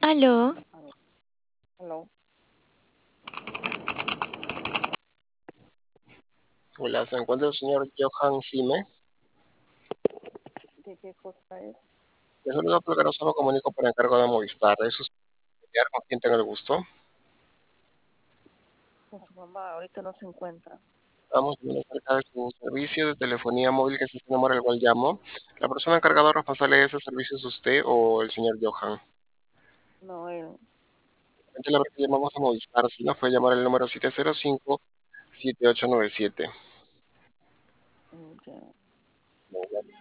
Aló, A ver, hello. Hola, se encuentra el señor Johan Sime. ¿De qué cosa es? Le saludo porque no solo comunico por encargo de Movistar. Eso es familiar con quien tenga el gusto. Con su mamá, ahorita no se encuentra. Estamos viendo acerca de su servicio de telefonía móvil, que es este número al cual llamo. La persona encargada o responsable de ese servicio es usted o el señor Johan. No, él, Antes la vez que llamamos a Movistar, si no fue llamar el número 705-7897. ya.